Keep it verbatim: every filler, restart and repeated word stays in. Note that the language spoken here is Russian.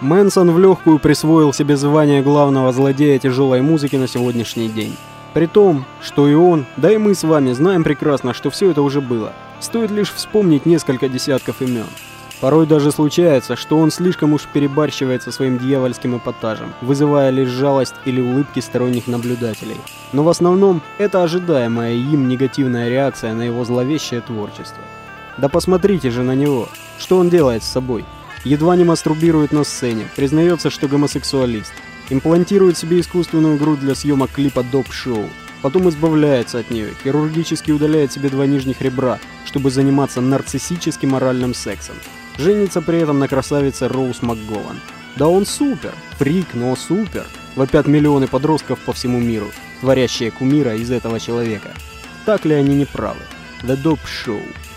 Мэнсон в легкую присвоил себе звание главного злодея тяжелой музыки на сегодняшний день. При том, что и он, да и мы с вами знаем прекрасно, что все это уже было. Стоит лишь вспомнить несколько десятков имен. Порой даже случается, что он слишком уж перебарщивает со своим дьявольским эпатажем, вызывая лишь жалость или улыбки сторонних наблюдателей. Но в основном это ожидаемая им негативная реакция на его зловещее творчество. Да посмотрите же на него, что он делает с собой. Едва не мастурбирует на сцене, признается, что гомосексуалист, имплантирует себе искусственную грудь для съемок клипа доп-шоу, потом избавляется от нее, хирургически удаляет себе два нижних ребра, чтобы заниматься нарциссическим оральным сексом. Женится при этом на красавице Роуз МакГован. Да он супер, фрик, но супер, вопят миллионы подростков по всему миру, творящие кумира из этого человека. Так ли они не правы? The Dope Show.